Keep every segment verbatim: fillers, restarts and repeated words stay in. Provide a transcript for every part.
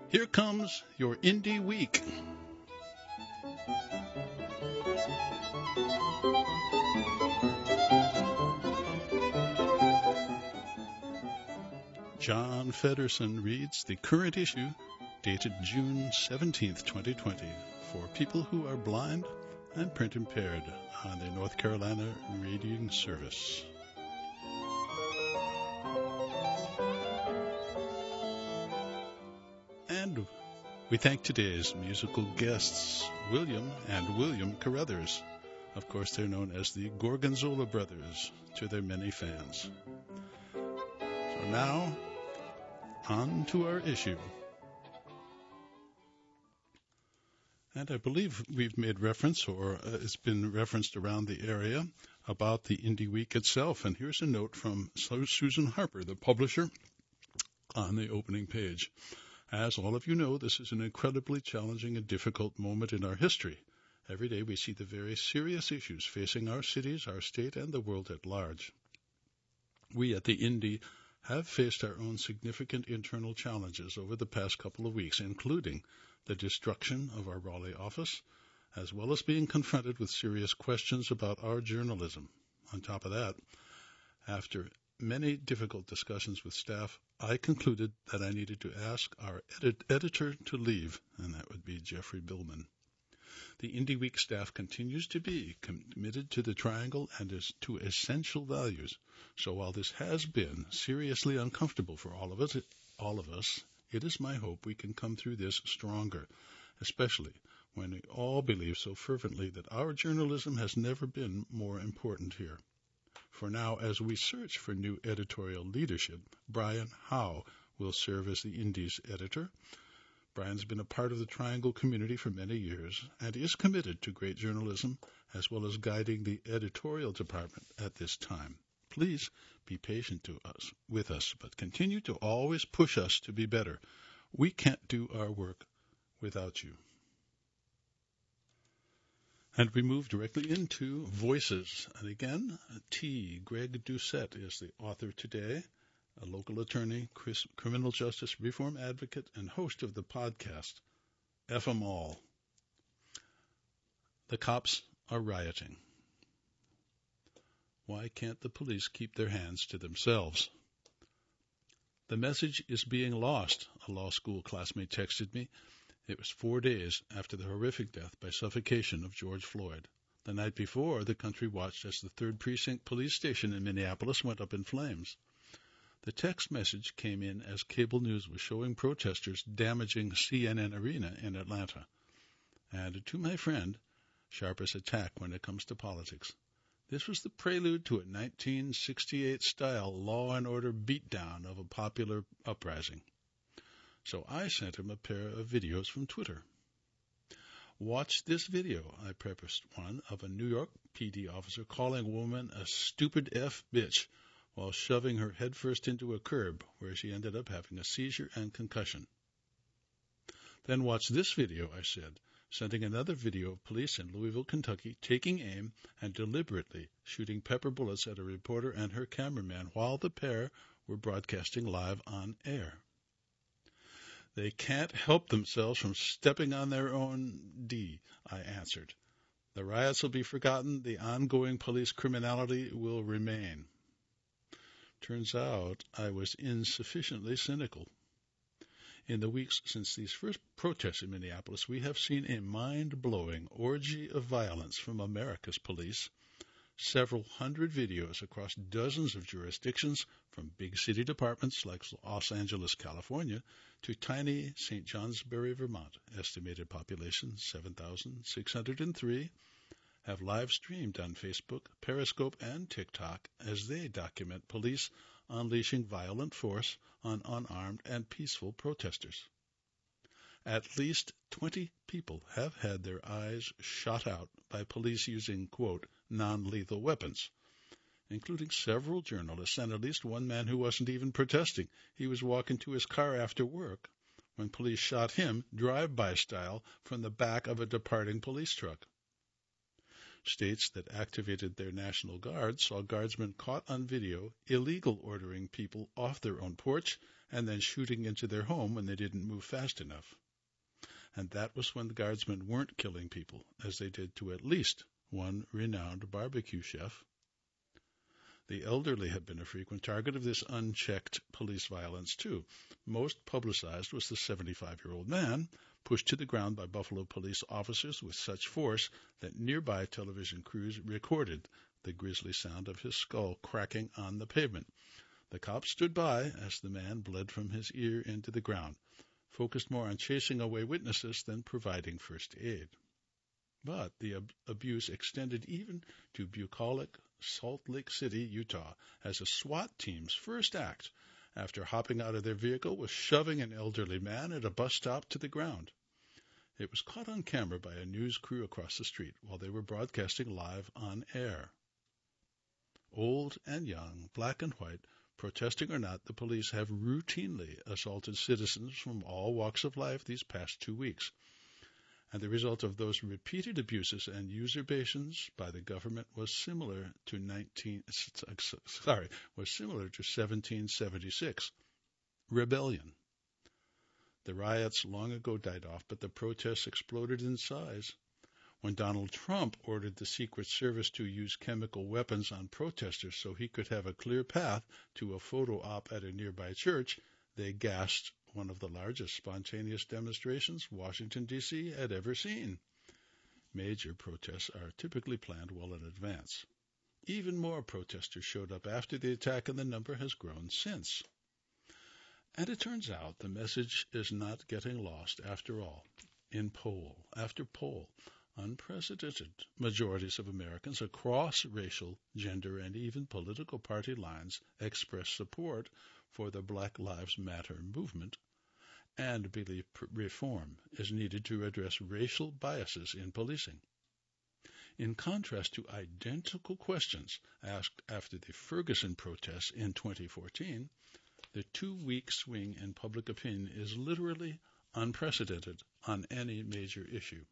Here comes your Indie Week. John Fedderson reads the current issue, dated June seventeenth, twenty twenty, for people who are blind and print impaired on the North Carolina Reading Service. And we thank today's musical guests, William and William Carruthers. Of course, they're known as the Gorgonzola Brothers to their many fans. So now, on to our issue. And I believe we've made reference, or uh, it's been referenced around the area, about the Indie Week itself. And here's a note from Susan Harper, the publisher, on the opening page. As all of you know, this is an incredibly challenging and difficult moment in our history. Every day we see the very serious issues facing our cities, our state, and the world at large. We at the Indie have faced our own significant internal challenges over the past couple of weeks, including the destruction of our Raleigh office, as well as being confronted with serious questions about our journalism. On top of that, after many difficult discussions with staff, I concluded that I needed to ask our edit- editor to leave, and that would be Jeffrey Billman. The Indie Week staff continues to be committed to the Triangle and is to essential values. So while this has been seriously uncomfortable for all of us, all of us, it is my hope we can come through this stronger, especially when we all believe so fervently that our journalism has never been more important here. For now, as we search for new editorial leadership, Brian Howe will serve as the Indie's editor. Brian's been a part of the Triangle community for many years and is committed to great journalism as well as guiding the editorial department at this time. Please be patient to us, with us, but continue to always push us to be better. We can't do our work without you. And we move directly into Voices. And again, T. Greg Doucette is the author today, a local attorney, criminal justice reform advocate, and host of the podcast, F 'em All. The cops are rioting. Why can't the police keep their hands to themselves? The message is being lost, a law school classmate texted me. It was four days after the horrific death by suffocation of George Floyd. The night before, the country watched as the third Precinct police station in Minneapolis went up in flames. The text message came in as cable news was showing protesters damaging C N N Arena in Atlanta. And to my friend, sharp as a tack when it comes to politics, this was the prelude to a nineteen sixty-eight-style law and order beatdown of a popular uprising. So I sent him a pair of videos from Twitter. Watch this video, I prefaced one, of a New York P D officer calling a woman a stupid F bitch while shoving her headfirst into a curb, where she ended up having a seizure and concussion. Then watch this video, I said, sending another video of police in Louisville, Kentucky, taking aim and deliberately shooting pepper bullets at a reporter and her cameraman while the pair were broadcasting live on air. They can't help themselves from stepping on their own D, I answered. The riots will be forgotten. The ongoing police criminality will remain. Turns out I was insufficiently cynical. In the weeks since these first protests in Minneapolis, we have seen a mind-blowing orgy of violence from America's police. Several hundred videos across dozens of jurisdictions, from big city departments like Los Angeles, California, to tiny Saint Johnsbury, Vermont, estimated population seven thousand six hundred three, have live-streamed on Facebook, Periscope, and TikTok as they document police unleashing violent force on unarmed and peaceful protesters. At least twenty people have had their eyes shot out by police using, quote, non-lethal weapons, including several journalists and at least one man who wasn't even protesting. He was walking to his car after work when police shot him drive-by style from the back of a departing police truck. States that activated their National Guard saw guardsmen caught on video illegal ordering people off their own porch and then shooting into their home when they didn't move fast enough. And that was when the guardsmen weren't killing people, as they did to at least one renowned barbecue chef. The elderly have been a frequent target of this unchecked police violence, too. Most publicized was the seventy-five-year-old man, pushed to the ground by Buffalo police officers with such force that nearby television crews recorded the grisly sound of his skull cracking on the pavement. The cops stood by as the man bled from his ear into the ground, focused more on chasing away witnesses than providing first aid. But the ab- abuse extended even to bucolic Salt Lake City, Utah, as a SWAT team's first act, after hopping out of their vehicle, was shoving an elderly man at a bus stop to the ground. It was caught on camera by a news crew across the street while they were broadcasting live on air. Old and young, black and white, protesting or not, the police have routinely assaulted citizens from all walks of life these past two weeks. And the result of those repeated abuses and usurpations by the government was similar to nineteen sorry was similar to seventeen seventy-six, rebellion. The riots long ago died off, but the protests exploded in size. When Donald Trump ordered the Secret Service to use chemical weapons on protesters so he could have a clear path to a photo op at a nearby church, they gassed one of the largest spontaneous demonstrations Washington, D C had ever seen. Major protests are typically planned well in advance. Even more protesters showed up after the attack, and the number has grown since. And it turns out the message is not getting lost after all. In poll after poll, unprecedented majorities of Americans across racial, gender, and even political party lines express support for the Black Lives Matter movement and believe reform is needed to address racial biases in policing. In contrast to identical questions asked after the Ferguson protests in twenty fourteen, the two-week swing in public opinion is literally unprecedented on any major issue.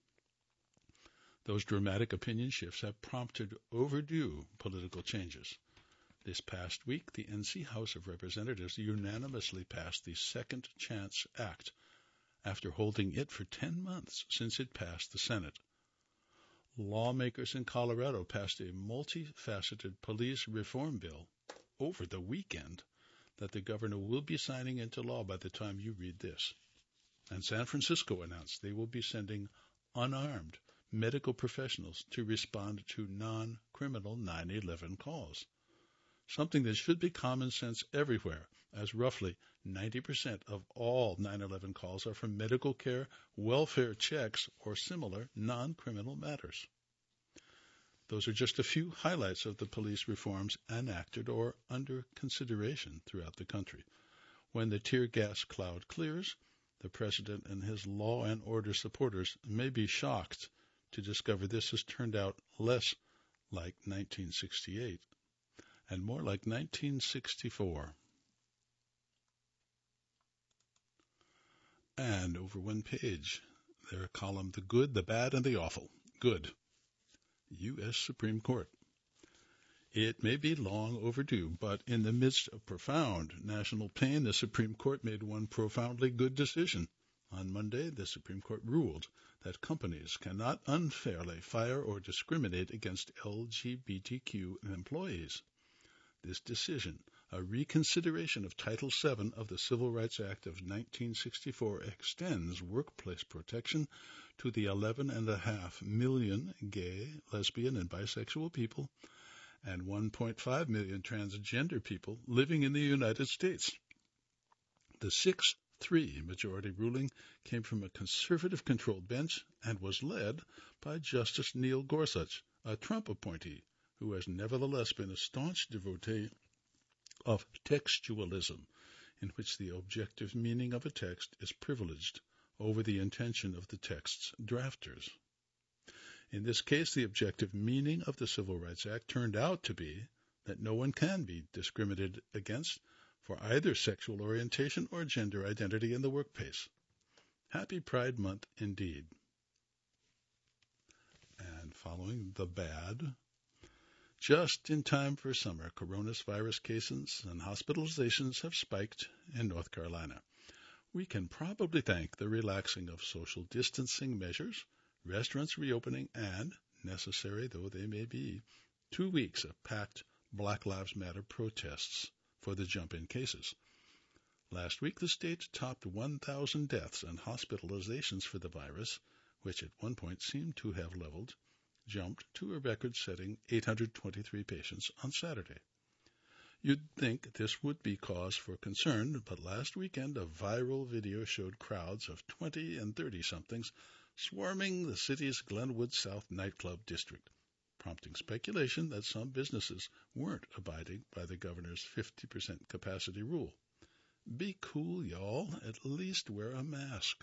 Those dramatic opinion shifts have prompted overdue political changes. This past week, the N C House of Representatives unanimously passed the Second Chance Act after holding it for ten months since it passed the Senate. Lawmakers in Colorado passed a multifaceted police reform bill over the weekend that the governor will be signing into law by the time you read this. And San Francisco announced they will be sending unarmed medical professionals to respond to non-criminal nine eleven calls. Something that should be common sense everywhere, as roughly ninety percent of all nine eleven calls are for medical care, welfare checks, or similar non-criminal matters. Those are just a few highlights of the police reforms enacted or under consideration throughout the country. When the tear gas cloud clears, the president and his law and order supporters may be shocked to discover this has turned out less like nineteen sixty-eight and more like nineteen sixty-four. And over one page, their column, The Good, the Bad, and the Awful. Good. U S Supreme Court. It may be long overdue, but in the midst of profound national pain, the Supreme Court made one profoundly good decision. On Monday, the Supreme Court ruled that companies cannot unfairly fire or discriminate against L G B T Q employees. This decision, a reconsideration of Title seven of the Civil Rights Act of nineteen sixty-four, extends workplace protection to the eleven and a half million gay, lesbian, and bisexual people and one point five million transgender people living in the United States. The six three majority ruling came from a conservative-controlled bench and was led by Justice Neil Gorsuch, a Trump appointee, who has nevertheless been a staunch devotee of textualism, in which the objective meaning of a text is privileged over the intention of the text's drafters. In this case, the objective meaning of the Civil Rights Act turned out to be that no one can be discriminated against for either sexual orientation or gender identity in the workplace. Happy Pride Month indeed. And following the bad. Just in time for summer, coronavirus cases and hospitalizations have spiked in North Carolina. We can probably thank the relaxing of social distancing measures, restaurants reopening, and, necessary though they may be, two weeks of packed Black Lives Matter protests for the jump in cases. Last week, the state topped one thousand deaths and hospitalizations for the virus, which at one point seemed to have leveled, jumped to a record-setting eight hundred twenty-three patients on Saturday. You'd think this would be cause for concern, but last weekend a viral video showed crowds of twenty and thirty-somethings swarming the city's Glenwood South nightclub district, prompting speculation that some businesses weren't abiding by the governor's fifty percent capacity rule. Be cool, y'all. At least wear a mask.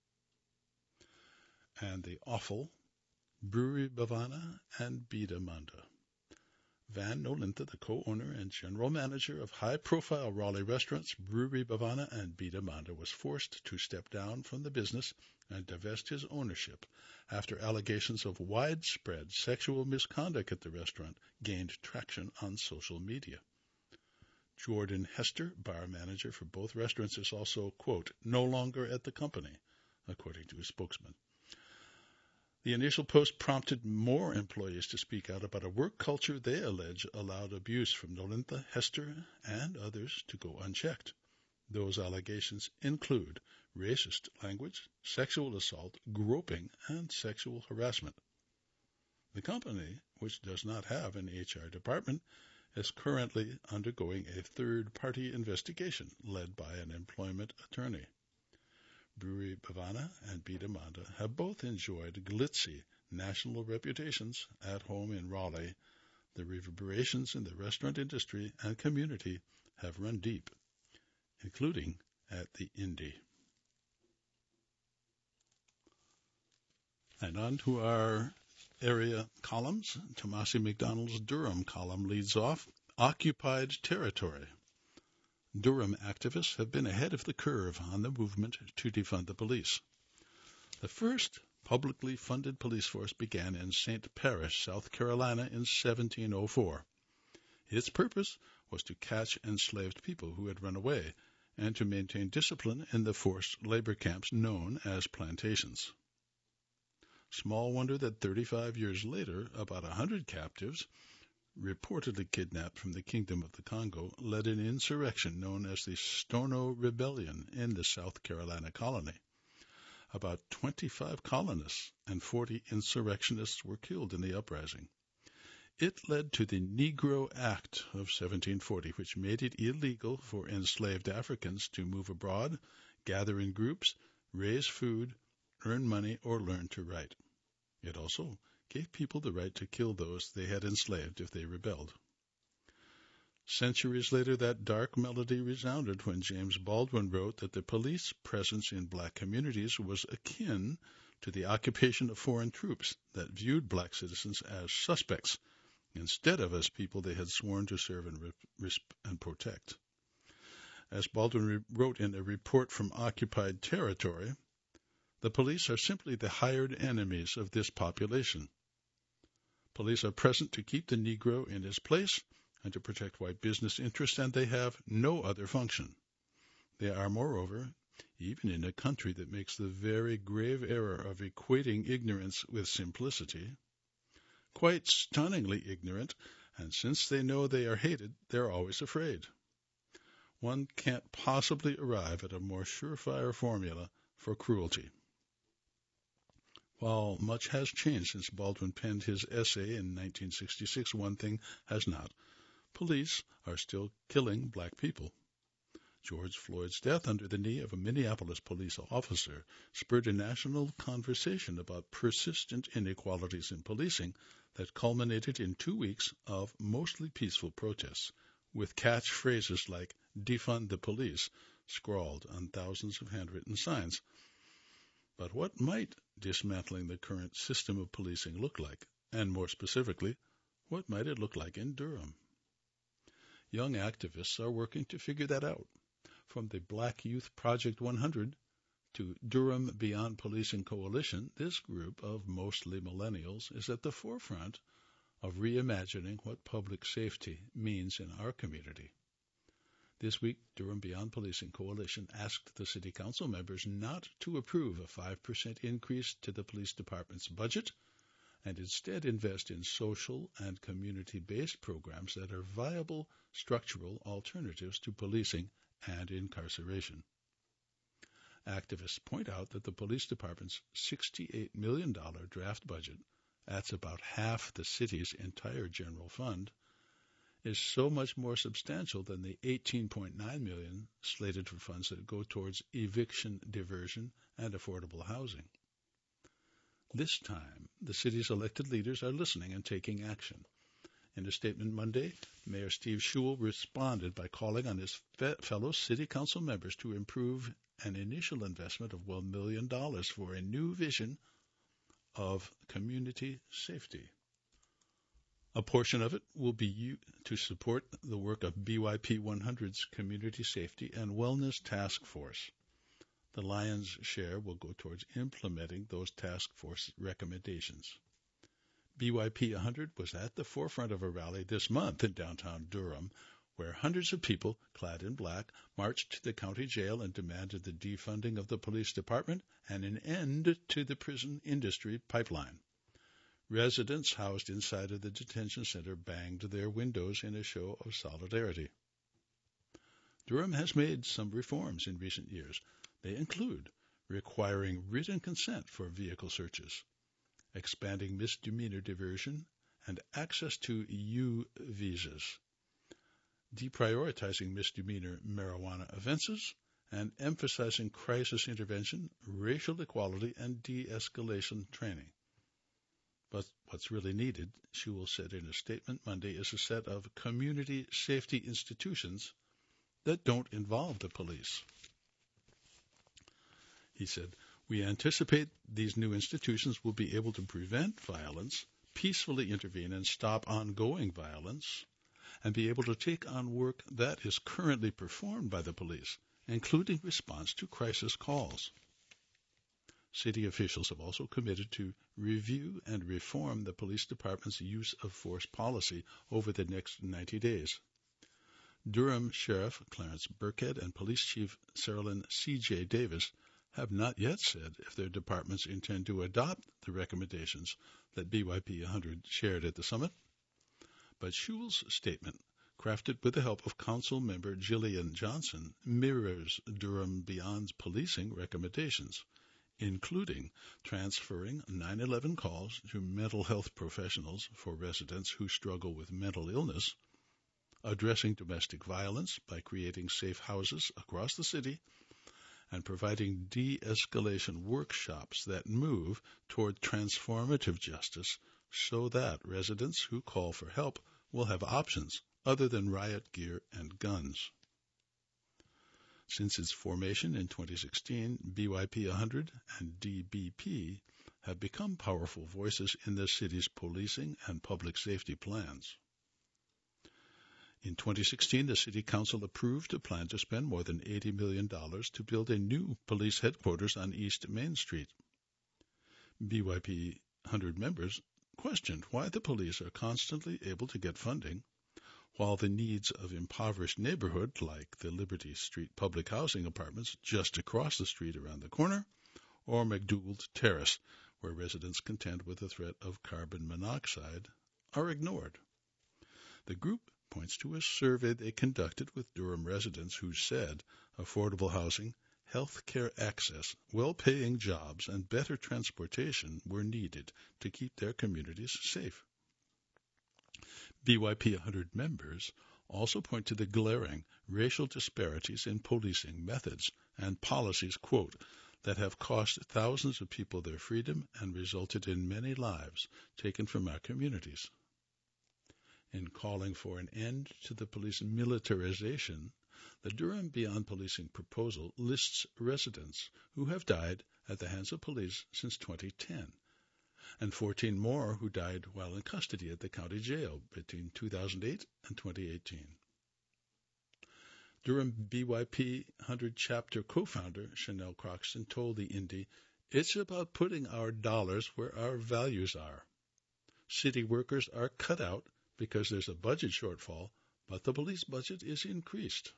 And the awful Brewery Bavana and Bida Manda. Van Nolintha, the co-owner and general manager of high-profile Raleigh restaurants Brewery Bavana and Bida Manda, was forced to step down from the business and divest his ownership after allegations of widespread sexual misconduct at the restaurant gained traction on social media. Jordan Hester, bar manager for both restaurants, is also, quote, no longer at the company, according to a spokesman. The initial post prompted more employees to speak out about a work culture they allege allowed abuse from Nolintha, Hester, and others to go unchecked. Those allegations include racist language, sexual assault, groping, and sexual harassment. The company, which does not have an H R department, is currently undergoing a third-party investigation led by an employment attorney. Brewery Bavana and Bida Manda have both enjoyed glitzy national reputations at home in Raleigh. The reverberations in the restaurant industry and community have run deep, including at the Indy. And on to our area columns. Tomasi McDonald's Durham column leads off, Occupied Territory. Durham activists have been ahead of the curve on the movement to defund the police. The first publicly funded police force began in Saint Parish, South Carolina in seventeen oh four. Its purpose was to catch enslaved people who had run away and to maintain discipline in the forced labor camps known as plantations. Small wonder that thirty-five years later, about a hundred captives, reportedly kidnapped from the Kingdom of the Congo, led an insurrection known as the Stono Rebellion in the South Carolina colony. About twenty-five colonists and forty insurrectionists were killed in the uprising. It led to the Negro Act of seventeen forty, which made it illegal for enslaved Africans to move abroad, gather in groups, raise food, earn money, or learn to write. It also gave people the right to kill those they had enslaved if they rebelled. Centuries later, that dark melody resounded when James Baldwin wrote that the police presence in black communities was akin to the occupation of foreign troops that viewed black citizens as suspects instead of as people they had sworn to serve and, re- and protect. As Baldwin re- wrote in a report from Occupied Territory, the police are simply the hired enemies of this population. Police are present to keep the Negro in his place and to protect white business interests, and they have no other function. They are, moreover, even in a country that makes the very grave error of equating ignorance with simplicity, quite stunningly ignorant, and since they know they are hated, they're always afraid. One can't possibly arrive at a more surefire formula for cruelty. While much has changed since Baldwin penned his essay in nineteen sixty-six, one thing has not. Police are still killing black people. George Floyd's death under the knee of a Minneapolis police officer spurred a national conversation about persistent inequalities in policing that culminated in two weeks of mostly peaceful protests, with catchphrases like "defund the police" scrawled on thousands of handwritten signs. But what might dismantling the current system of policing look like? And more specifically, what might it look like in Durham? Young activists are working to figure that out. From the Black Youth Project one hundred To Durham Beyond Policing Coalition, this group of mostly millennials is at the forefront of reimagining what public safety means in our community. This week, Durham Beyond Policing Coalition asked the City Council members not to approve a five percent increase to the police department's budget and instead invest in social and community-based programs that are viable structural alternatives to policing and incarceration. Activists point out that the police department's sixty-eight million dollars draft budget, that's about half the city's entire general fund, is so much more substantial than the eighteen point nine million dollars slated for funds that go towards eviction diversion and affordable housing. This time, the city's elected leaders are listening and taking action. In a statement Monday, Mayor Steve Schewel responded by calling on his fe- fellow city council members to improve an initial investment of one million dollars for a new vision of community safety. A portion of it will be used to support the work of B Y P one hundred's Community Safety and Wellness Task Force. The lion's share will go towards implementing those task force recommendations. B Y P one hundred was at the forefront of a rally this month in downtown Durham, where hundreds of people, clad in black, marched to the county jail and demanded the defunding of the police department and an end to the prison industry pipeline. Residents housed inside of the detention center banged their windows in a show of solidarity. Durham has made some reforms in recent years. They include requiring written consent for vehicle searches, expanding misdemeanor diversion and access to U visas, deprioritizing misdemeanor marijuana offenses, and emphasizing crisis intervention, racial equality, and de-escalation training. But what's really needed, Schewel said in a statement Monday, is a set of community safety institutions that don't involve the police. He said, "We anticipate these new institutions will be able to prevent violence, peacefully intervene and stop ongoing violence, and be able to take on work that is currently performed by the police, including response to crisis calls." City officials have also committed to review and reform the police department's use of force policy over the next ninety days. Durham Sheriff Clarence Burkhead and Police Chief Saralyn C J Davis have not yet said if their departments intend to adopt the recommendations that B Y P one hundred shared at the summit. But Schewel's statement, crafted with the help of Council Member Jillian Johnson, mirrors Durham Beyond's policing recommendations, including transferring nine eleven calls to mental health professionals for residents who struggle with mental illness, addressing domestic violence by creating safe houses across the city, and providing de-escalation workshops that move toward transformative justice so that residents who call for help will have options other than riot gear and guns. Since its formation in twenty sixteen, B Y P one hundred and D B P have become powerful voices in the city's policing and public safety plans. In twenty sixteen, the City Council approved a plan to spend more than eighty million dollars to build a new police headquarters on East Main Street. B Y P one hundred members questioned why the police are constantly able to get funding while the needs of impoverished neighborhoods like the Liberty Street public housing apartments just across the street around the corner, or McDougald Terrace, where residents contend with the threat of carbon monoxide, are ignored. The group points to a survey they conducted with Durham residents who said affordable housing, health care access, well-paying jobs, and better transportation were needed to keep their communities safe. B Y P one hundred members also point to the glaring racial disparities in policing methods and policies, quote, that have cost thousands of people their freedom and resulted in many lives taken from our communities. In calling for an end to the police militarization, the Durham Beyond Policing proposal lists residents who have died at the hands of police since twenty ten, and fourteen more who died while in custody at the county jail between two thousand eight and twenty eighteen. Durham B Y P one hundred chapter co-founder Chanel Croxton told the Indy, "It's about putting our dollars where our values are. City workers are cut out because there's a budget shortfall, but the police budget is increased."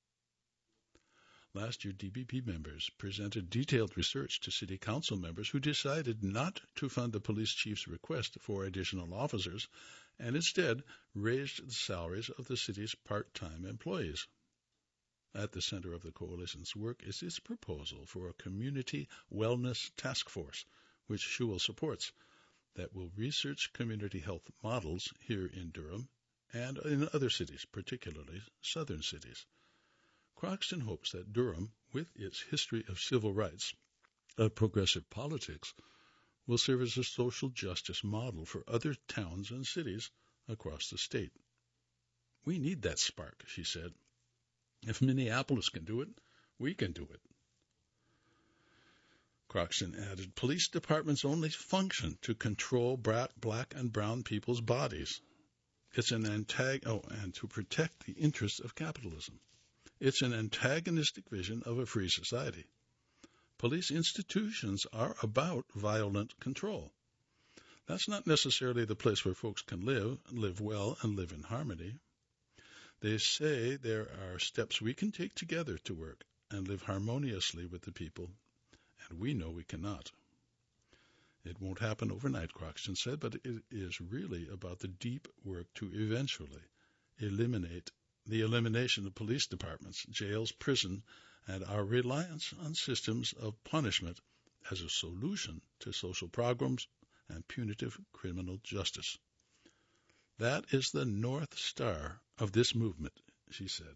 Last year, D B P members presented detailed research to city council members who decided not to fund the police chief's request for additional officers and instead raised the salaries of the city's part-time employees. At the center of the coalition's work is its proposal for a community wellness task force, which Shule supports, that will research community health models here in Durham and in other cities, particularly southern cities. Croxton hopes that Durham, with its history of civil rights, of progressive politics, will serve as a social justice model for other towns and cities across the state. "We need that spark," she said. "If Minneapolis can do it, we can do it." Croxton added, "Police departments only function to control black and brown people's bodies. It's an antag- oh, and to protect the interests of capitalism. It's an antagonistic vision of a free society. Police institutions are about violent control. That's not necessarily the place where folks can live, live well, and live in harmony. They say there are steps we can take together to work and live harmoniously with the people, and we know we cannot." It won't happen overnight, Croxton said, but it is really about the deep work to eventually eliminate the elimination of police departments, jails, prison, and our reliance on systems of punishment as a solution to social problems and punitive criminal justice. That is the North Star of this movement, she said.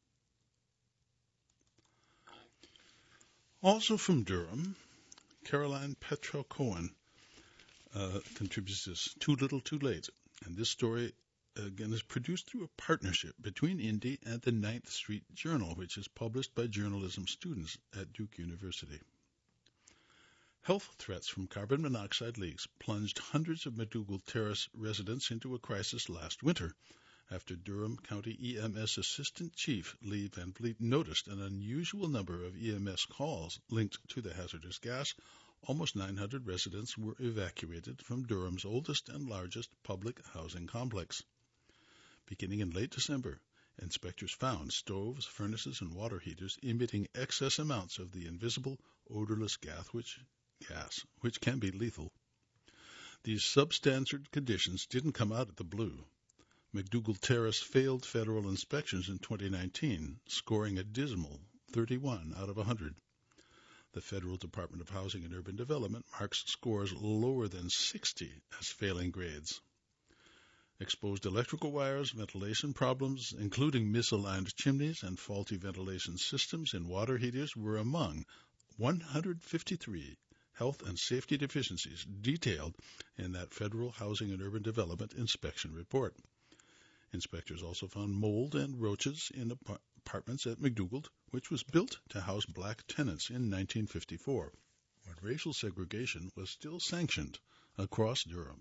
Also from Durham, Caroline Petrel-Cohen uh, contributes this, Too Little, Too Late. And this story, again, is produced through a partnership between Indy and the Ninth Street Journal, which is published by journalism students at Duke University. Health threats from carbon monoxide leaks plunged hundreds of McDougall Terrace residents into a crisis last winter after Durham County E M S Assistant Chief Lee Van Vliet noticed an unusual number of E M S calls linked to the hazardous gas. Almost nine hundred residents were evacuated from Durham's oldest and largest public housing complex. Beginning in late December, inspectors found stoves, furnaces, and water heaters emitting excess amounts of the invisible, odorless gas which, gas, which can be lethal. These substandard conditions didn't come out of the blue. McDougall Terrace failed federal inspections in twenty nineteen, scoring a dismal thirty-one out of one hundred. The Federal Department of Housing and Urban Development marks scores lower than sixty as failing grades. Exposed electrical wires, ventilation problems, including misaligned chimneys and faulty ventilation systems in water heaters, were among one hundred fifty-three health and safety deficiencies detailed in that Federal Housing and Urban Development inspection report. Inspectors also found mold and roaches in apartments at McDougall, which was built to house black tenants in nineteen fifty-four, when racial segregation was still sanctioned across Durham.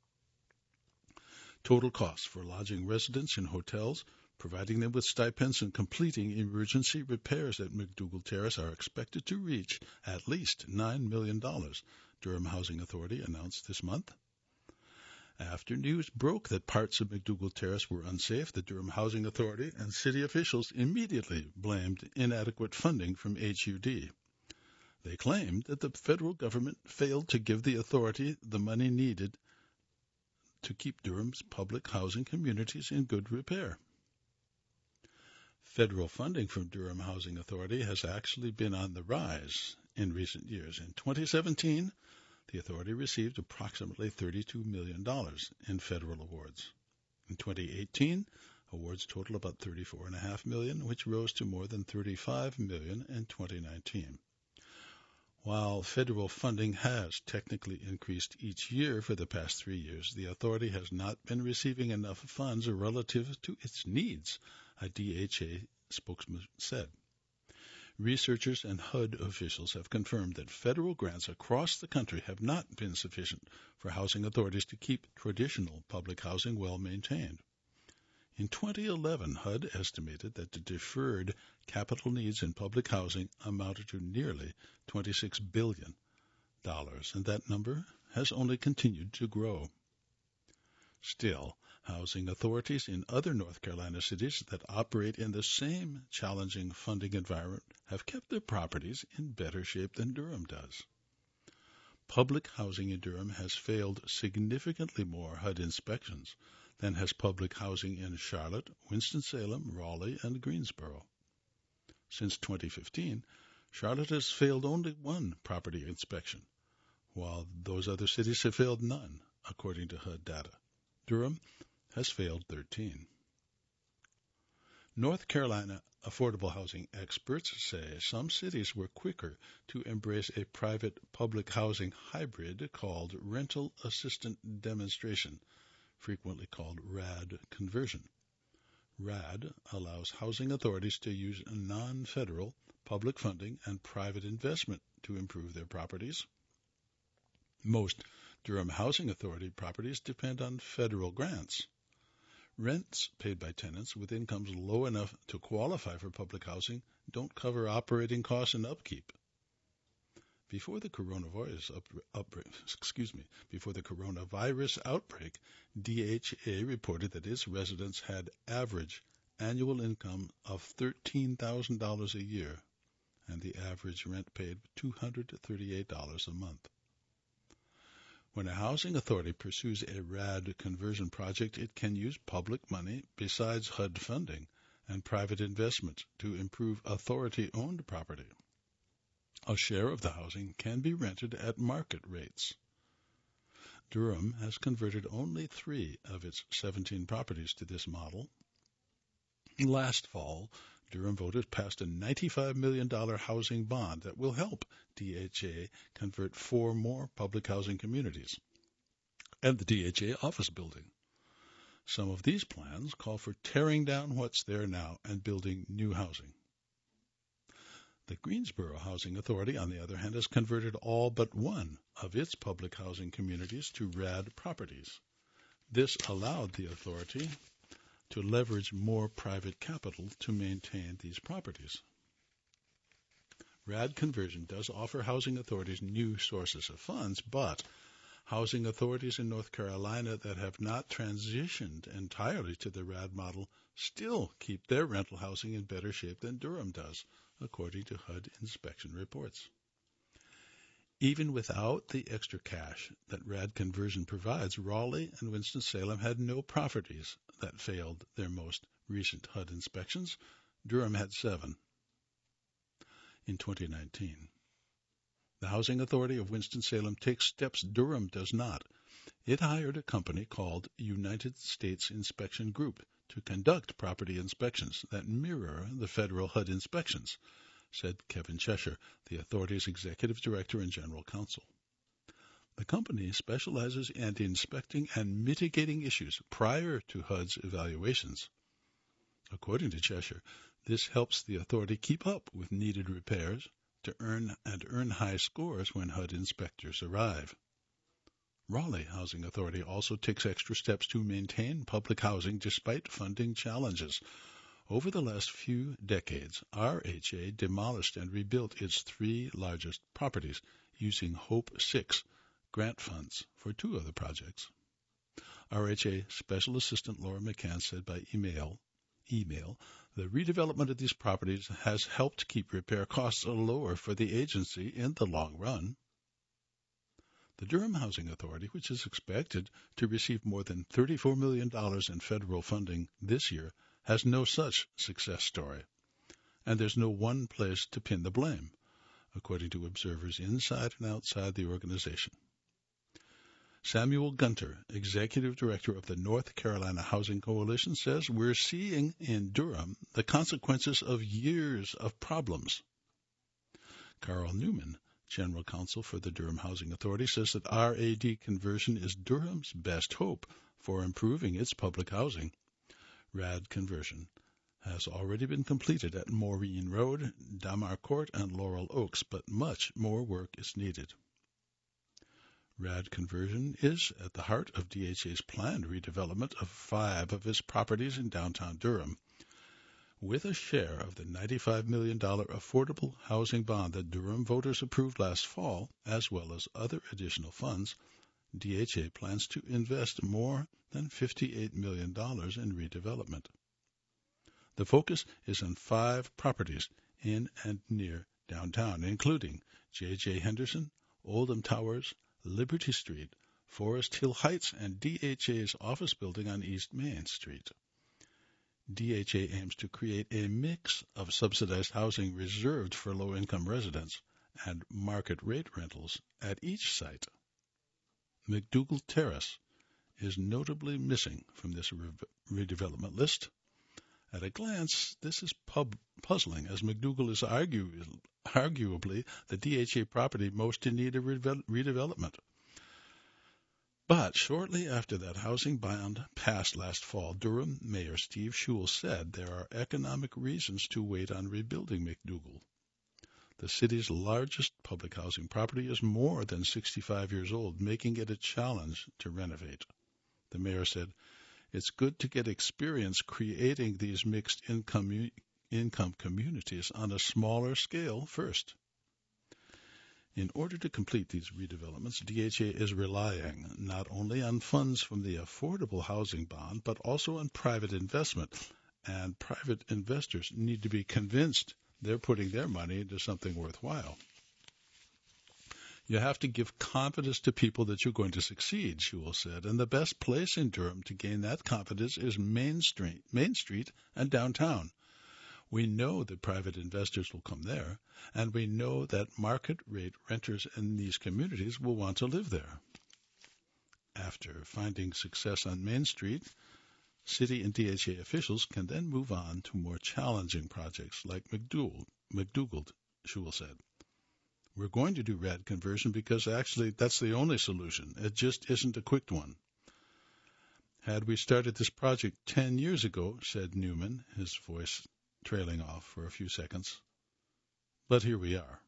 Total costs for lodging residents in hotels, providing them with stipends, and completing emergency repairs at McDougall Terrace are expected to reach at least nine million dollars, Durham Housing Authority announced this month. After news broke that parts of McDougall Terrace were unsafe, the Durham Housing Authority and city officials immediately blamed inadequate funding from H U D. They claimed that the federal government failed to give the authority the money needed to keep Durham's public housing communities in good repair. Federal funding from Durham Housing Authority has actually been on the rise in recent years. In twenty seventeen, the authority received approximately thirty-two million dollars in federal awards. In twenty eighteen, awards totaled about thirty-four point five million dollars, which rose to more than thirty-five million dollars in twenty nineteen. While federal funding has technically increased each year for the past three years, the authority has not been receiving enough funds relative to its needs, a D H A spokesman said. Researchers and H U D officials have confirmed that federal grants across the country have not been sufficient for housing authorities to keep traditional public housing well maintained. In twenty eleven, H U D estimated that the deferred capital needs in public housing amounted to nearly twenty-six billion dollars, and that number has only continued to grow. Still, housing authorities in other North Carolina cities that operate in the same challenging funding environment have kept their properties in better shape than Durham does. Public housing in Durham has failed significantly more H U D inspections than has public housing in Charlotte, Winston-Salem, Raleigh, and Greensboro. Since twenty fifteen, Charlotte has failed only one property inspection, while those other cities have failed none, according to H U D data. Durham has failed thirteen. North Carolina affordable housing experts say some cities were quicker to embrace a private-public housing hybrid called Rental Assistant Demonstration, frequently called R A D conversion. R A D allows housing authorities to use non-federal public funding and private investment to improve their properties. Most Durham Housing Authority properties depend on federal grants. Rents paid by tenants with incomes low enough to qualify for public housing don't cover operating costs and upkeep. Before the coronavirus outbreak, excuse me, before the coronavirus outbreak, D H A reported that its residents had average annual income of thirteen thousand dollars a year, and the average rent paid two hundred thirty-eight dollars a month. When a housing authority pursues a R A D conversion project, it can use public money besides H U D funding and private investment to improve authority-owned property. A share of the housing can be rented at market rates. Durham has converted only three of its seventeen properties to this model. Last fall, Durham voters passed a ninety-five million dollars housing bond that will help D H A convert four more public housing communities and the D H A office building. Some of these plans call for tearing down what's there now and building new housing. The Greensboro Housing Authority, on the other hand, has converted all but one of its public housing communities to R A D properties. This allowed the authority to leverage more private capital to maintain these properties. R A D conversion does offer housing authorities new sources of funds, but housing authorities in North Carolina that have not transitioned entirely to the R A D model still keep their rental housing in better shape than Durham does, according to H U D inspection reports. Even without the extra cash that R A D conversion provides, Raleigh and Winston-Salem had no properties that failed their most recent H U D inspections. Durham had seven in twenty nineteen. The Housing Authority of Winston-Salem takes steps Durham does not. It hired a company called United States Inspection Group to conduct property inspections that mirror the federal H U D inspections, said Kevin Cheshire, the authority's executive director and general counsel. The company specializes in inspecting and mitigating issues prior to H U D's evaluations. According to Cheshire, this helps the authority keep up with needed repairs to earn and earn high scores when H U D inspectors arrive. Raleigh Housing Authority also takes extra steps to maintain public housing despite funding challenges. Over the last few decades, R H A demolished and rebuilt its three largest properties using Hope six grant funds for two of the projects. R H A Special Assistant Laura McCann said by email, email, the redevelopment of these properties has helped keep repair costs lower for the agency in the long run. The Durham Housing Authority, which is expected to receive more than thirty-four million dollars in federal funding this year, has no such success story, and there's no one place to pin the blame, according to observers inside and outside the organization. Samuel Gunter, executive director of the North Carolina Housing Coalition, says we're seeing in Durham the consequences of years of problems. Carl Newman, general counsel for the Durham Housing Authority, says that R A D conversion is Durham's best hope for improving its public housing. R A D conversion has already been completed at Maureen Road, Damar Court, and Laurel Oaks, but much more work is needed. RAD conversion is at the heart of D H A's planned redevelopment of five of its properties in downtown Durham. With a share of the ninety-five million dollars affordable housing bond that Durham voters approved last fall, as well as other additional funds, D H A plans to invest more than fifty-eight million dollars in redevelopment. The focus is on five properties in and near downtown, including J J Henderson, Oldham Towers, Liberty Street, Forest Hill Heights, and D H A's office building on East Main Street. D H A aims to create a mix of subsidized housing reserved for low-income residents and market-rate rentals at each site. McDougald Terrace is notably missing from this re- redevelopment list. At a glance, this is pub- puzzling, as McDougald is argue- arguably the D H A property most in need of re- redevelopment. But shortly after that housing bond passed last fall, Durham Mayor Steve Schewel said there are economic reasons to wait on rebuilding McDougald. The city's largest public housing property is more than sixty-five years old, making it a challenge to renovate. The mayor said, "It's good to get experience creating these mixed income, income communities on a smaller scale first." In order to complete these redevelopments, D H A is relying not only on funds from the Affordable Housing Bond, but also on private investment. And private investors need to be convinced they're putting their money into something worthwhile. You have to give confidence to people that you're going to succeed, Schewel said, and the best place in Durham to gain that confidence is Main Street, Main Street and downtown. We know that private investors will come there, and we know that market-rate renters in these communities will want to live there. After finding success on Main Street, City and D H A officials can then move on to more challenging projects like McDougald, McDougald, Schewel said. "We're going to do RAD conversion because actually that's the only solution. It just isn't a quick one. Had we started this project ten years ago," said Newman, his voice trailing off for a few seconds. "But here we are."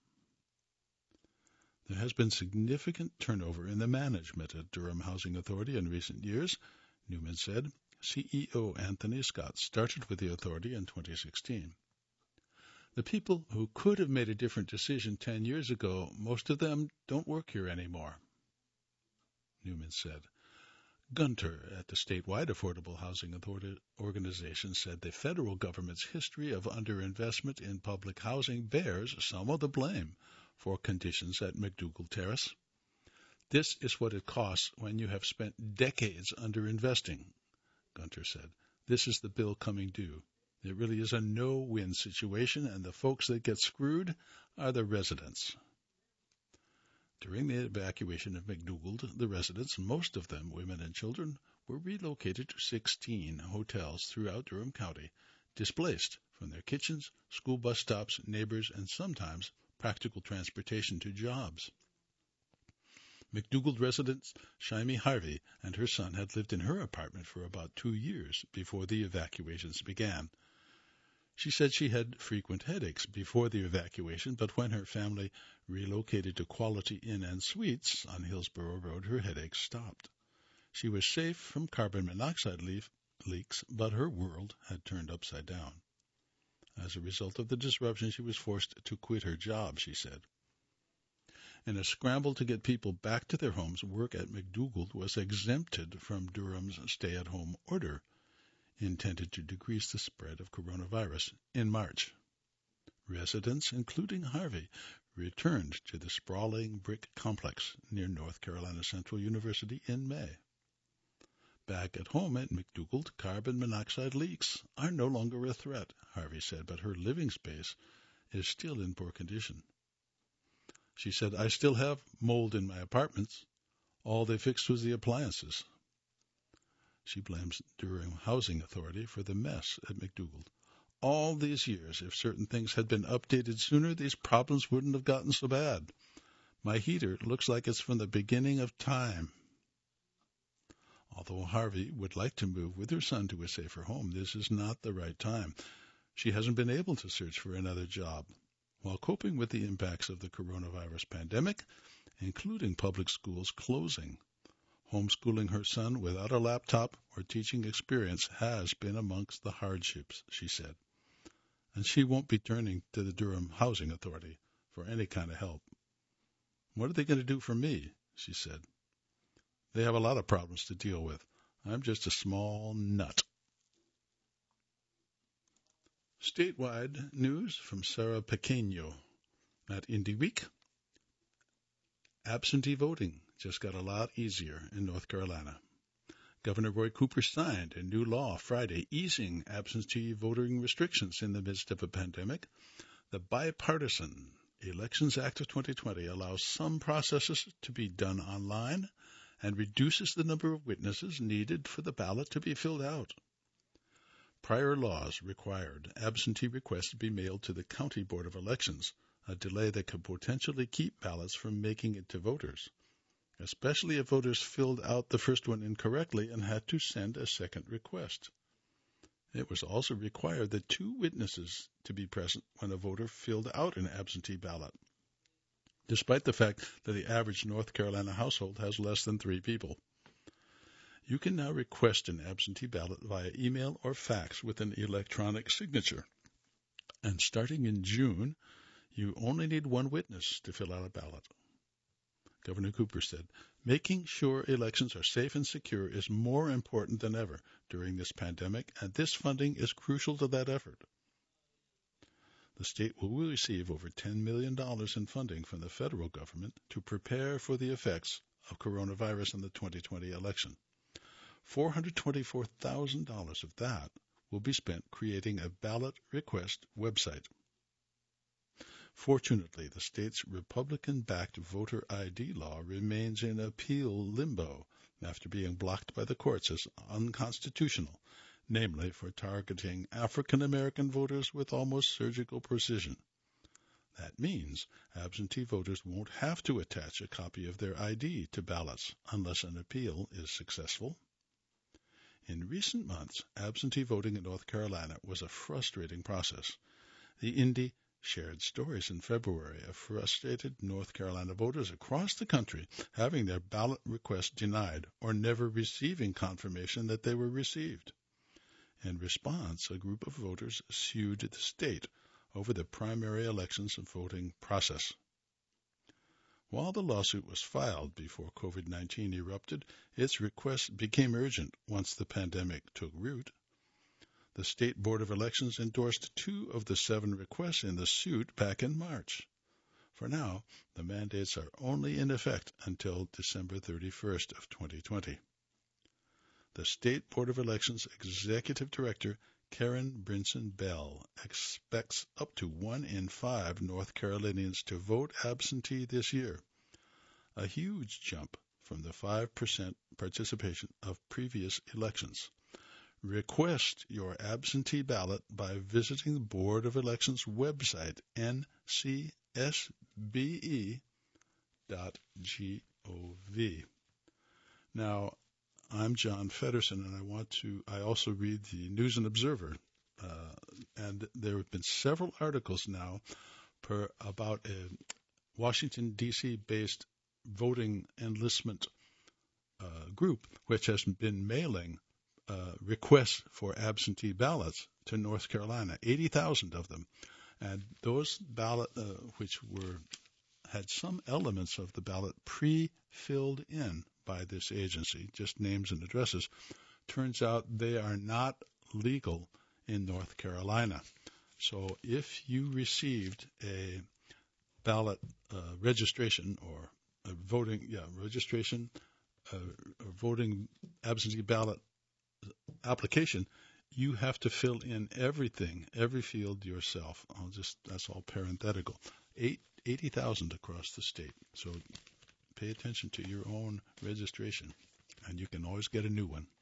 There has been significant turnover in the management at Durham Housing Authority in recent years, Newman said. C E O Anthony Scott started with the authority in twenty sixteen. "The people who could have made a different decision ten years ago, most of them don't work here anymore," Newman said. Gunter at the statewide Affordable Housing Authority organization said the federal government's history of underinvestment in public housing bears some of the blame for conditions at McDougald Terrace. "This is what it costs when you have spent decades underinvesting," Gunter said. "This is the bill coming due. It really is a no-win situation, and the folks that get screwed are the residents." During the evacuation of McDougald, the residents, most of them women and children, were relocated to sixteen hotels throughout Durham County, displaced from their kitchens, school bus stops, neighbors, and sometimes practical transportation to jobs. McDougald resident Shymi Harvey and her son had lived in her apartment for about two years before the evacuations began. She said she had frequent headaches before the evacuation, but when her family relocated to Quality Inn and Suites on Hillsborough Road, her headaches stopped. She was safe from carbon monoxide leaf leaks, but her world had turned upside down. As a result of the disruption, she was forced to quit her job, she said. In a scramble to get people back to their homes, work at McDougald was exempted from Durham's stay-at-home order, intended to decrease the spread of coronavirus, in March. Residents, including Harvey, returned to the sprawling brick complex near North Carolina Central University in May. Back at home at McDougald, carbon monoxide leaks are no longer a threat, Harvey said, but her living space is still in poor condition. She said, "I still have mold in my apartments. All they fixed was the appliances." She blames Durham Housing Authority for the mess at McDougald. "All these years, if certain things had been updated sooner, these problems wouldn't have gotten so bad. My heater looks like it's from the beginning of time." Although Harvey would like to move with her son to a safer home, this is not the right time. She hasn't been able to search for another job. While coping with the impacts of the coronavirus pandemic including public schools closing. Homeschooling her son without a laptop or teaching experience has been amongst the hardships, she said. And she won't be turning to the Durham Housing Authority for any kind of help. What are they going to do for me? She said. They have a lot of problems to deal with. I'm just a small nut. Statewide news from Sarah Pequeño at IndyWeek. Absentee voting just got a lot easier in North Carolina. Governor Roy Cooper signed a new law Friday easing absentee voting restrictions in the midst of a pandemic. The bipartisan Elections Act of twenty twenty allows some processes to be done online and reduces the number of witnesses needed for the ballot to be filled out. Prior laws required absentee requests to be mailed to the County Board of Elections, a delay that could potentially keep ballots from making it to voters, especially if voters filled out the first one incorrectly and had to send a second request. It was also required that two witnesses to be present when a voter filled out an absentee ballot, despite the fact that the average North Carolina household has less than three people. You can now request an absentee ballot via email or fax with an electronic signature. And starting in June, you only need one witness to fill out a ballot. Governor Cooper said, making sure elections are safe and secure is more important than ever during this pandemic, and this funding is crucial to that effort. The state will receive over ten million dollars in funding from the federal government to prepare for the effects of coronavirus in the twenty twenty election. four hundred twenty-four thousand dollars of that will be spent creating a ballot request website. Fortunately, the state's Republican-backed voter I D law remains in appeal limbo after being blocked by the courts as unconstitutional, namely for targeting African-American voters with almost surgical precision. That means absentee voters won't have to attach a copy of their I D to ballots unless an appeal is successful. In recent months, absentee voting in North Carolina was a frustrating process. The Indy shared stories in February of frustrated North Carolina voters across the country having their ballot requests denied or never receiving confirmation that they were received. In response, a group of voters sued the state over the primary elections and voting process. While the lawsuit was filed before COVID nineteen erupted, its request became urgent once the pandemic took root. The State Board of Elections endorsed two of the seven requests in the suit back in March. For now, the mandates are only in effect until December thirty-first of twenty twenty. The State Board of Elections Executive Director Karen Brinson Bell expects up to one in five North Carolinians to vote absentee this year, a huge jump from the five percent participation of previous elections. Request your absentee ballot by visiting the Board of Elections website, N C S B E dot gov. Now, I'm John Feddersen, and I want to. I also read the News and Observer, uh, and there have been several articles now per about a Washington D C based voting enlistment uh, group, which has been mailing uh, requests for absentee ballots to North Carolina, eighty thousand of them, and those ballot uh, which were had some elements of the ballot pre-filled in by this agency, just names and addresses, turns out they are not legal in North Carolina. So if you received a ballot uh, registration or a voting, yeah, registration, uh, or voting absentee ballot application, you have to fill in everything, every field yourself. I'll just, that's all parenthetical. Eight, eighty thousand across the state. So pay attention to your own registration, and you can always get a new one.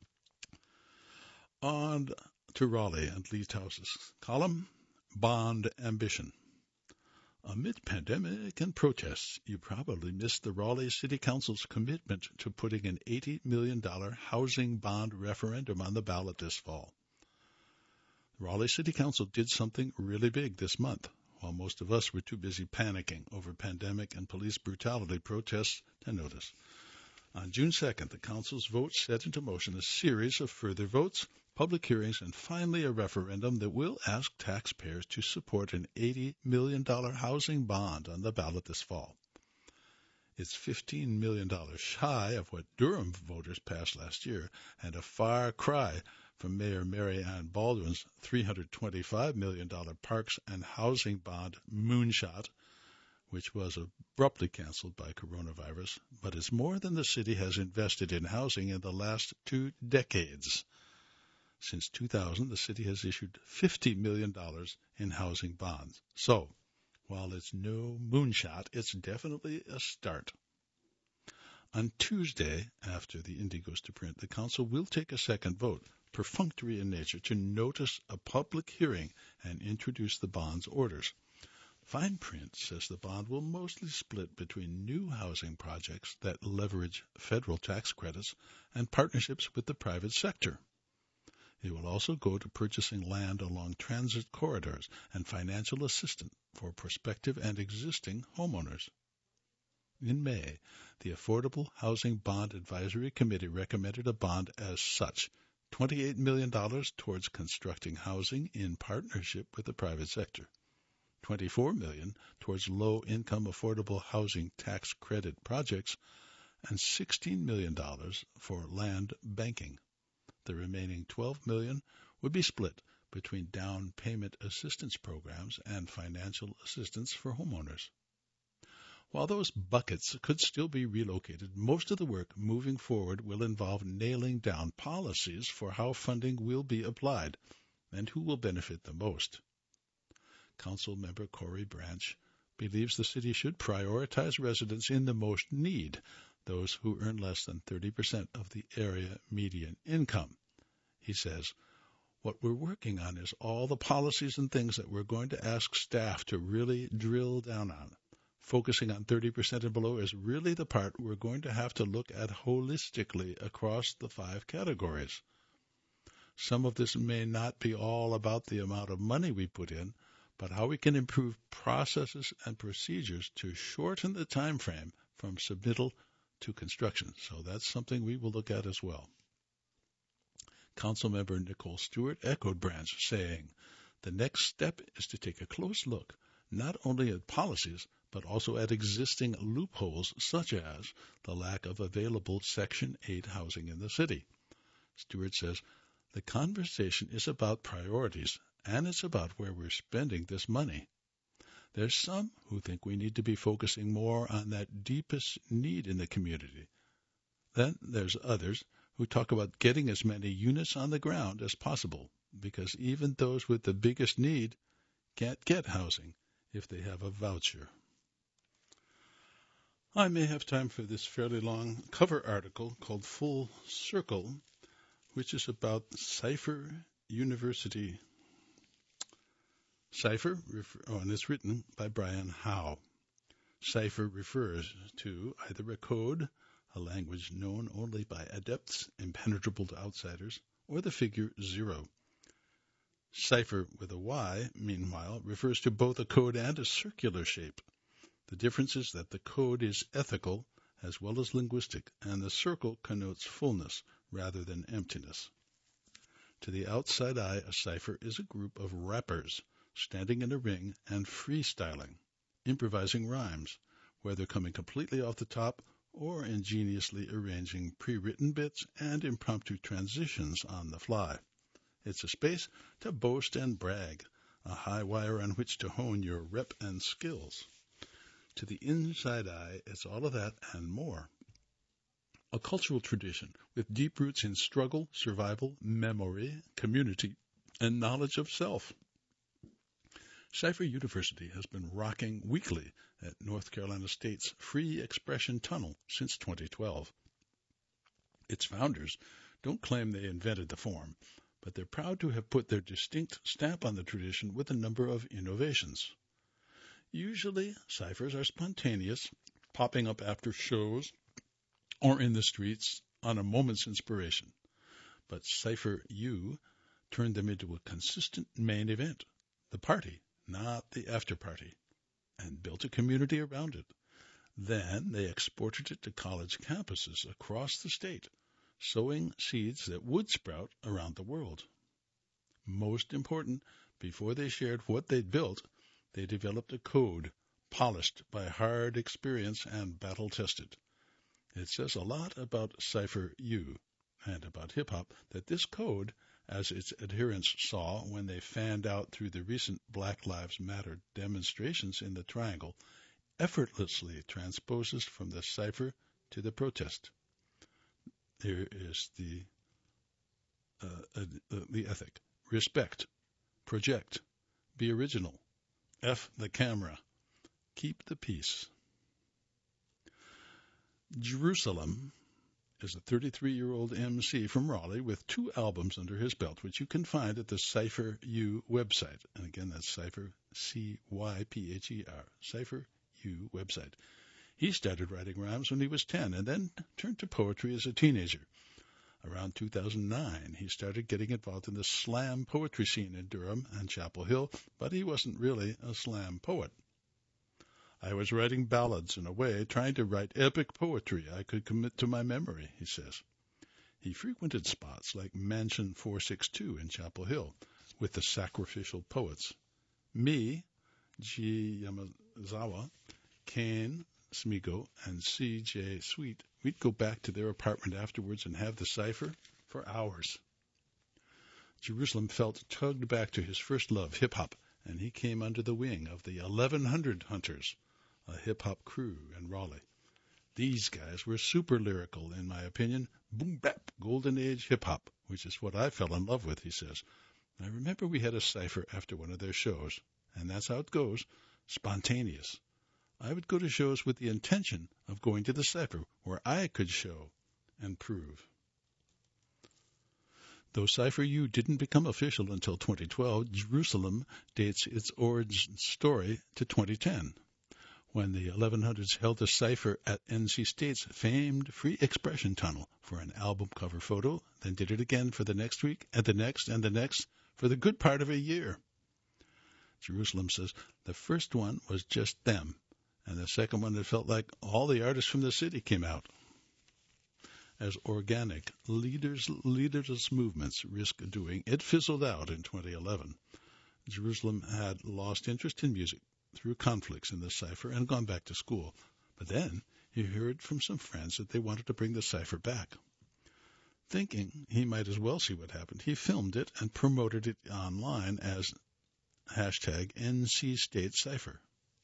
On to Raleigh and Lee Towse's column, Bond Ambition. Amid pandemic and protests, you probably missed the Raleigh City Council's commitment to putting an eighty million dollars housing bond referendum on the ballot this fall. The Raleigh City Council did something really big this month while most of us were too busy panicking over pandemic and police brutality protests to notice. On June second, the Council's vote set into motion a series of further votes, public hearings, and finally a referendum that will ask taxpayers to support an eighty million dollars housing bond on the ballot this fall. It's fifteen million dollars shy of what Durham voters passed last year, and a far cry from Mayor Mary Ann Baldwin's three hundred twenty-five million dollars Parks and Housing Bond moonshot, which was abruptly canceled by coronavirus, but is more than the city has invested in housing in the last two decades. Since two thousand, the city has issued fifty million dollars in housing bonds. So, while it's no moonshot, it's definitely a start. On Tuesday, after the Indy goes to print, the Council will take a second vote, perfunctory in nature, to notice a public hearing and introduce the bond's orders. Fine print says the bond will mostly split between new housing projects that leverage federal tax credits and partnerships with the private sector. It will also go to purchasing land along transit corridors and financial assistance for prospective and existing homeowners. In May, the Affordable Housing Bond Advisory Committee recommended a bond as such, twenty-eight million dollars towards constructing housing in partnership with the private sector, twenty-four million dollars towards low-income affordable housing tax credit projects, and sixteen million dollars for land banking. The remaining twelve million dollars would be split between down payment assistance programs and financial assistance for homeowners. While those buckets could still be relocated, most of the work moving forward will involve nailing down policies for how funding will be applied and who will benefit the most. Council member Corey Branch believes the city should prioritize residents in the most need, those who earn less than thirty percent of the area median income. He says, what we're working on is all the policies and things that we're going to ask staff to really drill down on. Focusing on thirty percent and below is really the part we're going to have to look at holistically across the five categories. Some of this may not be all about the amount of money we put in, but how we can improve processes and procedures to shorten the time frame from submittal to construction. So that's something we will look at as well. Councilmember Nicole Stewart echoed Branch, saying, the next step is to take a close look, not only at policies, but also at existing loopholes such as the lack of available Section eight housing in the city. Stewart says, the conversation is about priorities, and it's about where we're spending this money. There's some who think we need to be focusing more on that deepest need in the community. Then there's others who talk about getting as many units on the ground as possible, because even those with the biggest need can't get housing if they have a voucher. I may have time for this fairly long cover article called Full Circle, which is about Cypher University. Cypher, oh, and it's written by Brian Howe. Cypher refers to either a code, a language known only by adepts, impenetrable to outsiders, or the figure zero. Cypher with a Y, meanwhile, refers to both a code and a circular shape. The difference is that the code is ethical as well as linguistic, and the circle connotes fullness rather than emptiness. To the outside eye, a cipher is a group of rappers standing in a ring and freestyling, improvising rhymes, whether coming completely off the top or ingeniously arranging pre-written bits and impromptu transitions on the fly. It's a space to boast and brag, a high wire on which to hone your rep and skills. To the inside eye, it's all of that and more. A cultural tradition with deep roots in struggle, survival, memory, community, and knowledge of self. Cypher University has been rocking weekly at North Carolina State's Free Expression Tunnel since twenty twelve. Its founders don't claim they invented the form, but they're proud to have put their distinct stamp on the tradition with a number of innovations. Usually, ciphers are spontaneous, popping up after shows or in the streets on a moment's inspiration. But Cypher U turned them into a consistent main event, the party, not the after party, and built a community around it. Then they exported it to college campuses across the state, sowing seeds that would sprout around the world. Most important, before they shared what they'd built, they developed a code, polished by hard experience and battle-tested. It says a lot about Cypher U and about hip-hop that this code, as its adherents saw when they fanned out through the recent Black Lives Matter demonstrations in the Triangle, effortlessly transposes from the cipher to the protest. There is the uh, uh, the ethic. Respect. Project. Be original. F the camera. Keep the peace. Jerusalem is a thirty-three-year-old M C from Raleigh with two albums under his belt, which you can find at the Cypher U website. And again, that's Cypher, C Y P H E R, Cypher U website. He started writing rhymes when he was ten and then turned to poetry as a teenager. Around two thousand nine, he started getting involved in the slam poetry scene in Durham and Chapel Hill, but he wasn't really a slam poet. I was writing ballads in a way, trying to write epic poetry I could commit to my memory, he says. He frequented spots like Mansion four sixty-two in Chapel Hill with the Sacrificial Poets. Me, G. Yamazawa, Kane, Smigo, and C J. Sweet, we'd go back to their apartment afterwards and have the cipher for hours. Jerusalem felt tugged back to his first love, hip-hop, and he came under the wing of the eleven hundred Hunters, a hip-hop crew in Raleigh. These guys were super lyrical, in my opinion, boom-bap, golden age hip-hop, which is what I fell in love with, he says. I remember we had a cipher after one of their shows, and that's how it goes, spontaneous. I would go to shows with the intention of going to the cipher where I could show and prove. Though Cypher U didn't become official until twenty twelve, Jerusalem dates its origin story to twenty ten, when the eleven hundreds held a cipher at N C State's famed Free Expression Tunnel for an album cover photo, then did it again for the next week, and the next, and the next, for the good part of a year. Jerusalem says the first one was just them, and the second one it felt like all the artists from the city came out. As organic, leaders, leaderless movements risk doing, it fizzled out in twenty eleven. Jerusalem had lost interest in music through conflicts in the cipher and gone back to school. But then he heard from some friends that they wanted to bring the cipher back. Thinking he might as well see what happened, he filmed it and promoted it online as hashtag N C State Cipher.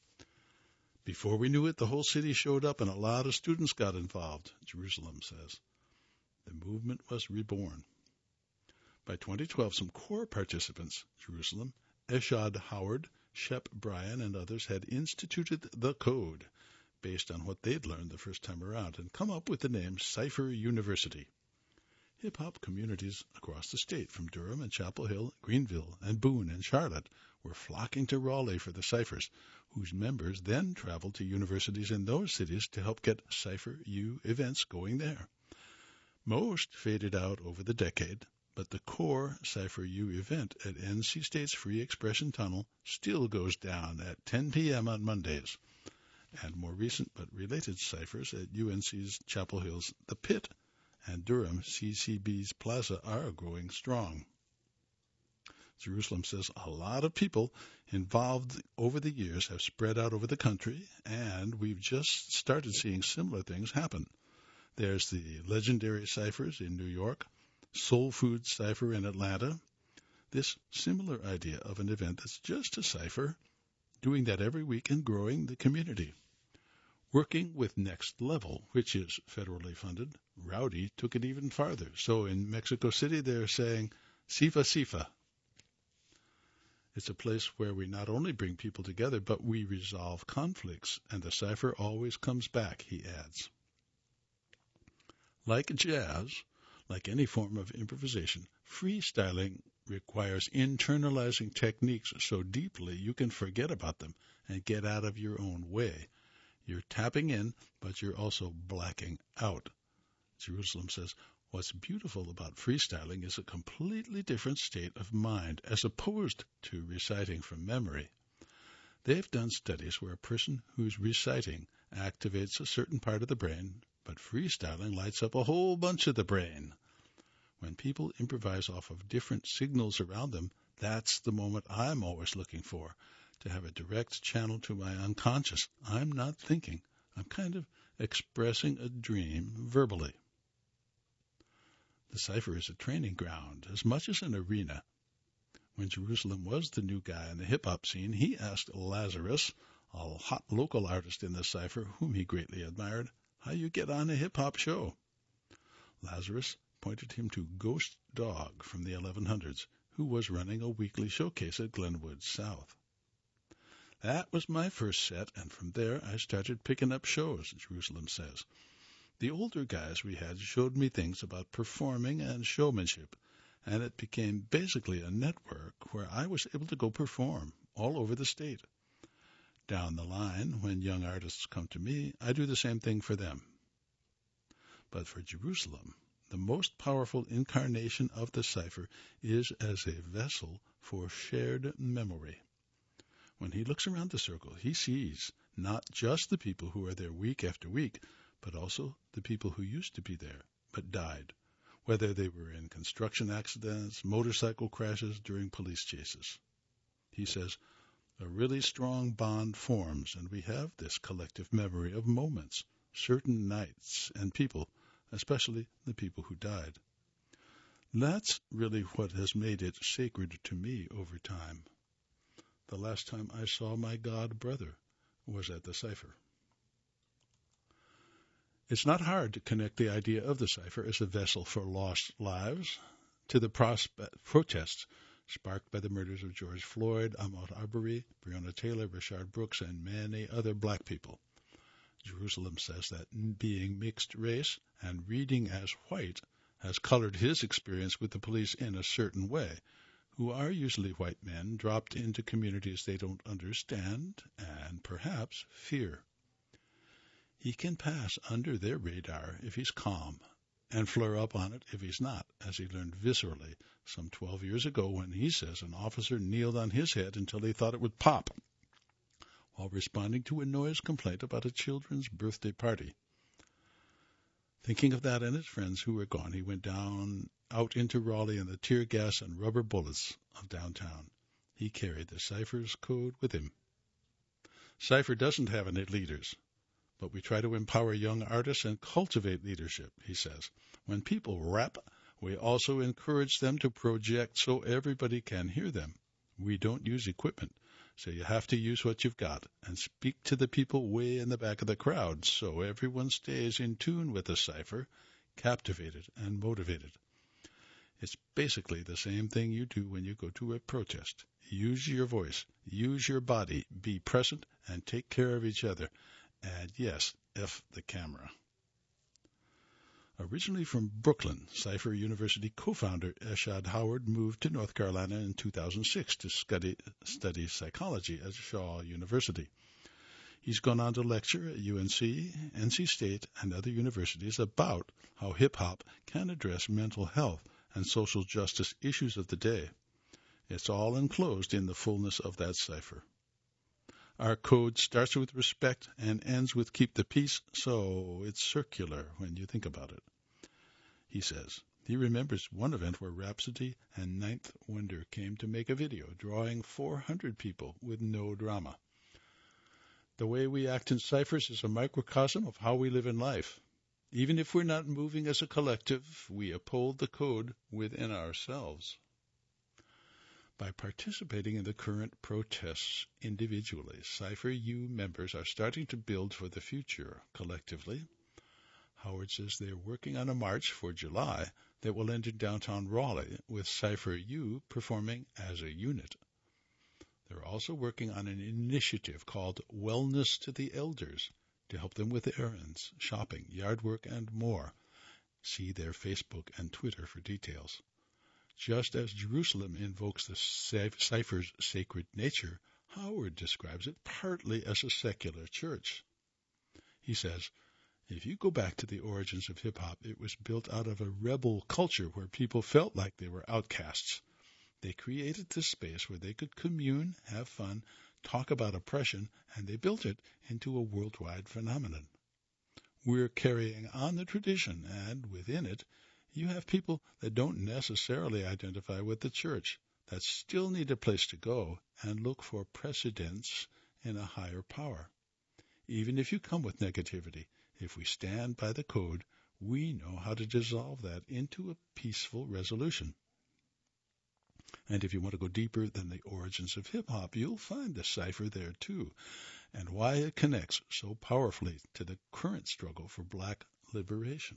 Before we knew it, the whole city showed up and a lot of students got involved, Jerusalem says. The movement was reborn. By twenty twelve, some core participants, Jerusalem, Eshad Howard, Shep Bryan, and others had instituted the code based on what they'd learned the first time around and come up with the name Cypher University. Hip-hop communities across the state, from Durham and Chapel Hill, Greenville, and Boone and Charlotte, were flocking to Raleigh for the ciphers, whose members then traveled to universities in those cities to help get Cypher U events going there. Most faded out over the decade, but the core Cypher U event at N C State's Free Expression Tunnel still goes down at ten p.m. on Mondays. And more recent but related ciphers at U N C's Chapel Hill's The Pit and Durham C C B's Plaza are growing strong. Jerusalem says a lot of people involved over the years have spread out over the country, and we've just started seeing similar things happen. There's the legendary ciphers in New York, Soul Food Cipher in Atlanta. This similar idea of an event that's just a cipher, doing that every week and growing the community. Working with Next Level, which is federally funded, Rowdy took it even farther. So in Mexico City, they're saying, Sifa Sifa. It's a place where we not only bring people together, but we resolve conflicts, and the cipher always comes back, he adds. Like jazz, like any form of improvisation, freestyling requires internalizing techniques so deeply you can forget about them and get out of your own way. You're tapping in, but you're also blacking out. Jerusalem says, what's beautiful about freestyling is a completely different state of mind as opposed to reciting from memory. They've done studies where a person who's reciting activates a certain part of the brain, but freestyling lights up a whole bunch of the brain. When people improvise off of different signals around them, that's the moment I'm always looking for, to have a direct channel to my unconscious. I'm not thinking. I'm kind of expressing a dream verbally. The cipher is a training ground as much as an arena. When Jerusalem was the new guy in the hip-hop scene, he asked Lazarus, a hot local artist in the cipher whom he greatly admired, how you get on a hip-hop show. Lazarus pointed him to Ghost Dog from the eleven hundreds, who was running a weekly showcase at Glenwood South. That was my first set, and from there I started picking up shows, Jerusalem says. The older guys we had showed me things about performing and showmanship, and it became basically a network where I was able to go perform all over the state. Down the line, when young artists come to me, I do the same thing for them. But for Jerusalem, the most powerful incarnation of the cipher is as a vessel for shared memory. When he looks around the circle, he sees not just the people who are there week after week, but also the people who used to be there but died, whether they were in construction accidents, motorcycle crashes, during police chases. He says, a really strong bond forms, and we have this collective memory of moments, certain nights, and people, especially the people who died. That's really what has made it sacred to me over time. The last time I saw my god brother was at the cipher. It's not hard to connect the idea of the cipher as a vessel for lost lives to the prospect, protests sparked by the murders of George Floyd, Ahmaud Arbery, Breonna Taylor, Rayshard Brooks, and many other black people. Jerusalem says that being mixed race and reading as white has colored his experience with the police in a certain way, who are usually white men dropped into communities they don't understand and perhaps fear. He can pass under their radar if he's calm, and flare up on it if he's not, as he learned viscerally some twelve years ago when he says an officer kneeled on his head until he thought it would pop, while responding to a noise complaint about a children's birthday party. Thinking of that and his friends who were gone, he went down out into Raleigh in the tear gas and rubber bullets of downtown. He carried the cipher's code with him. Cipher doesn't have any leaders, but we try to empower young artists and cultivate leadership, he says. When people rap, we also encourage them to project so everybody can hear them. We don't use equipment, so you have to use what you've got and speak to the people way in the back of the crowd so everyone stays in tune with the cipher, captivated and motivated. It's basically the same thing you do when you go to a protest. Use your voice, use your body, be present, and take care of each other. And yes, F the camera. Originally from Brooklyn, Cipher University co-founder Eshad Howard moved to North Carolina in two thousand six to study, study psychology at Shaw University. He's gone on to lecture at U N C, N C State, and other universities about how hip-hop can address mental health and social justice issues of the day. It's all enclosed in the fullness of that cipher. Our code starts with respect and ends with keep the peace, so it's circular when you think about it. He says he remembers one event where Rhapsody and Ninth Wonder came to make a video, drawing four hundred people with no drama. The way we act in ciphers is a microcosm of how we live in life. Even if we're not moving as a collective, we uphold the code within ourselves. By participating in the current protests individually, Cipher U members are starting to build for the future collectively. Howard says they're working on a march for July that will end in downtown Raleigh, with Cipher U performing as a unit. They're also working on an initiative called Wellness to the Elders to help them with errands, shopping, yard work, and more. See their Facebook and Twitter for details. Just as Jerusalem invokes the cipher's sacred nature, Howard describes it partly as a secular church. He says, if you go back to the origins of hip-hop, it was built out of a rebel culture where people felt like they were outcasts. They created this space where they could commune, have fun, talk about oppression, and they built it into a worldwide phenomenon. We're carrying on the tradition, and within it, you have people that don't necessarily identify with the church, that still need a place to go and look for precedents in a higher power. Even if you come with negativity, if we stand by the code, we know how to dissolve that into a peaceful resolution. And if you want to go deeper than the origins of hip-hop, you'll find the cipher there too, and why it connects so powerfully to the current struggle for black liberation.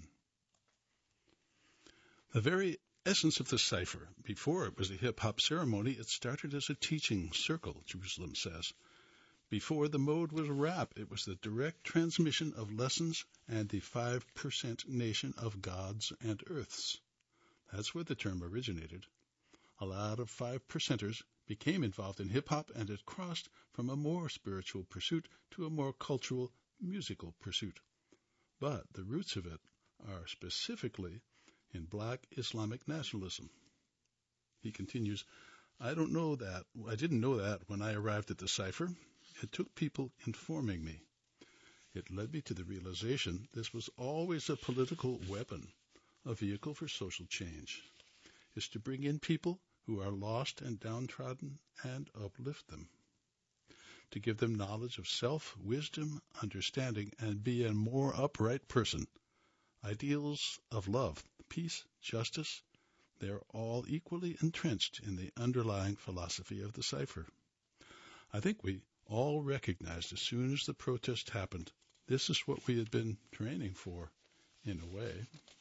The very essence of the cipher, before it was a hip-hop ceremony, it started as a teaching circle, Jerusalem says. Before the mode was rap, it was the direct transmission of lessons and the five percent nation of gods and earths. That's where the term originated. A lot of five percenters became involved in hip-hop, and it crossed from a more spiritual pursuit to a more cultural, musical pursuit. But the roots of it are specifically in black Islamic nationalism. He continues, I don't know that, I didn't know that when I arrived at the cipher. It took people informing me. It led me to the realization this was always a political weapon, a vehicle for social change, is to bring in people who are lost and downtrodden and uplift them, to give them knowledge of self, wisdom, understanding, and be a more upright person. Ideals of love, peace, justice, they're all equally entrenched in the underlying philosophy of the cipher. I think we all recognized as soon as the protest happened, this is what we had been training for, in a way.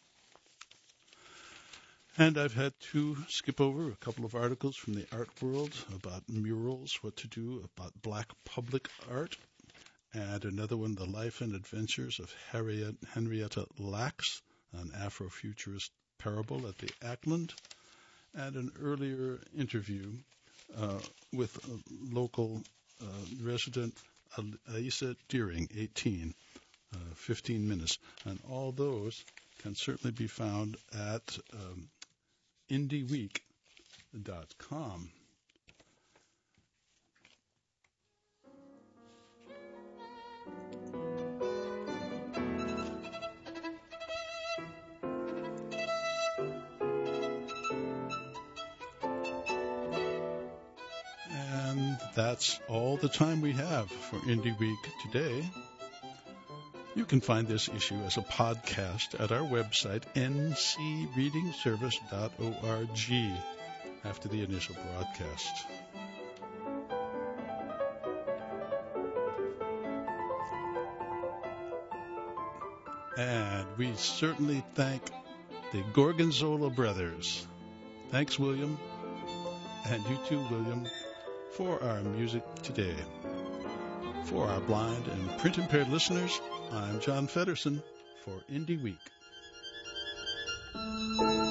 And I've had to skip over a couple of articles from the art world about murals, what to do about black public art, and another one, The Life and Adventures of Harriet, Henrietta Lacks, an Afrofuturist parable at the Ackland, and an earlier interview uh, with a local uh, resident, Aisa Deering, eighteen, uh, fifteen minutes. And all those can certainly be found at um, indie week dot com. And that's all the time we have for Indie Week today. You can find this issue as a podcast at our website, n c reading service dot org, after the initial broadcast. And we certainly thank the Gorgonzola brothers. Thanks, William, and you too, William, for our music today. For our blind and print-impaired listeners, I'm John Feddersen for Indie Week.